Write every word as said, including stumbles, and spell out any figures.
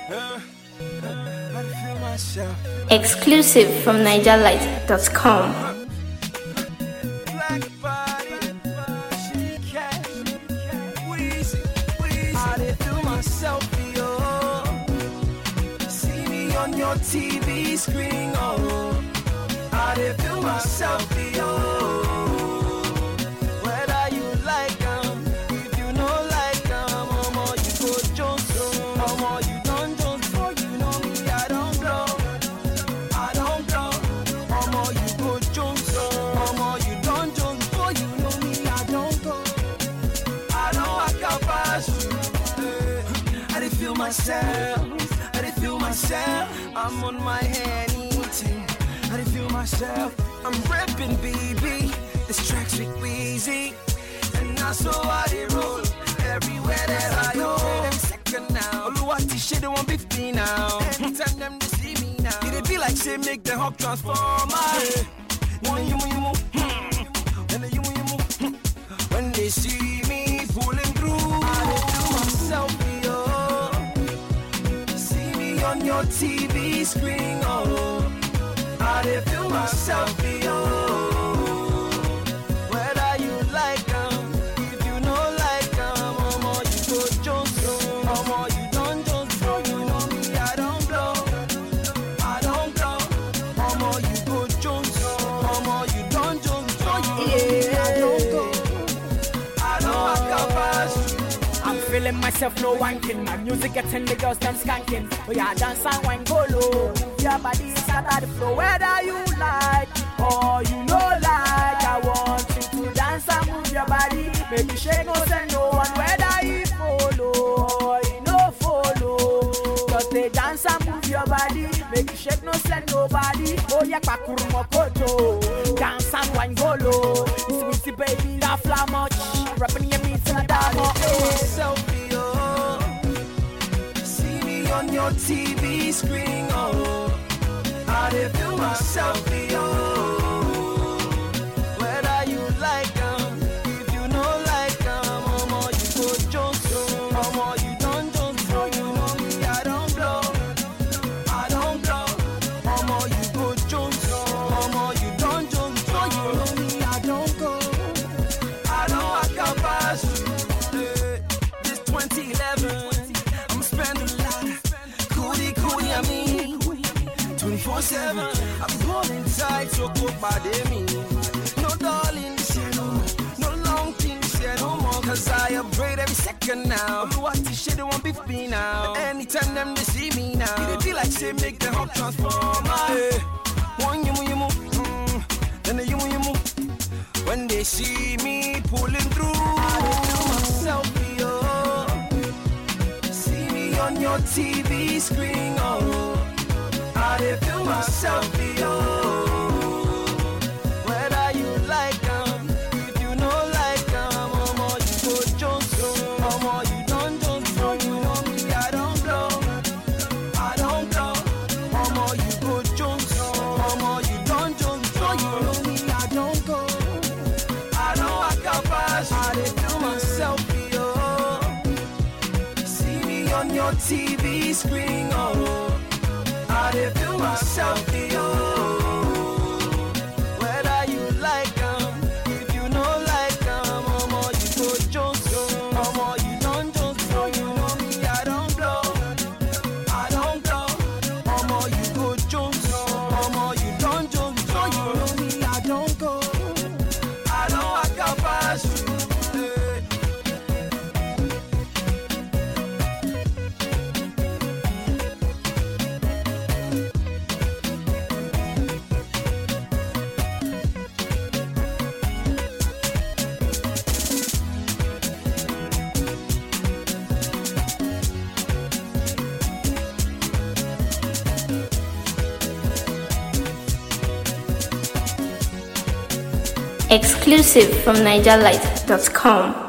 Exclusive from niger light dot com. On your T V screen, oh, I did feel myself, oh. Whether you like them, if you know like them, oh, more you go Jones, oh, more you don't Jones, for you know me, I don't blow, I don't blow, oh, more you go Jones, oh, more you don't Jones, for you know me, I don't go, I know I can pass you, I did feel myself. Feel myself, I'm on my hand eating. I didn't feel myself, I'm rapping, baby. This track's with Weezy, and I saw how they roll everywhere that I go. I'm second now. Oluwati shit they want fifty now. Anytime them to see me now, it be like say make the hop transformer. When you move, when you move, when they see me pulling through, I didn't feel myself. On your T V screen, oh, I did feel myself, oh. Whether you like them, if you know like them, oh, more you go Jones, oh, more you don't Jones, oh, you know me, I don't blow, I don't blow, oh, more you go Jones, oh, more you don't Jones, oh, you know me, I don't go, I know I can pass you. I'm feeling myself, no wanking. My music getting the girls them skanking. Oh yeah, dance and wine go low. Your body is at the floor. Whether you like or you know like, I want you to dance and move your body. Make you shake, no send no one. Whether you follow or you no follow, just they dance and move your body. Make you shake, no send nobody. Oh yeah, pakuru mokoto. Dance and wine go low. Sweetie baby, that fly much. Rapping your beats and that selfie, oh. See me on your T V screen, oh. I did feel myself, oh. Whether you like them, if you know like them, oh, more you go Jones, oh, more you don't Jones, oh, you know me, I don't blow, I don't blow, oh, more you go Jones, oh, more you don't Jones, oh, you know me, I don't go, I know I can pass you. twenty eleven, I'm spending a lot. Cootie, cootie, I mean, twenty-four seven. I'm going inside, so cook by me. No darling, this year no more. No long thing, this year no more. Cause I upgrade every second now. What this shit, they want beef me now. Anytime them they see me now, it be like say make the hop transformer. Hey. One you move, you move, mm. Then you move, you move. When they see me pulling through, I do myself. On your T V screen, oh, I did feel myself, oh. Whether you like them, if you know like them, oh, more you go Jones, oh, more you don't Jones, oh, you know me, I don't blow, I don't blow, oh, more you go Jones, oh, more you don't Jones, oh, you know me, I don't go, I know I can pass, I did feel myself, on your T V screen, oh, I did feel myself, oh. Whether you like them, if you know like them, oh, more you go Jones, oh, more you don't Jones, oh, you know me, I don't blow, I don't blow, oh, more you go Jones, oh, more you don't Jones, oh, you know me, I don't go, I know I can pass you. Exclusive from niger light dot com.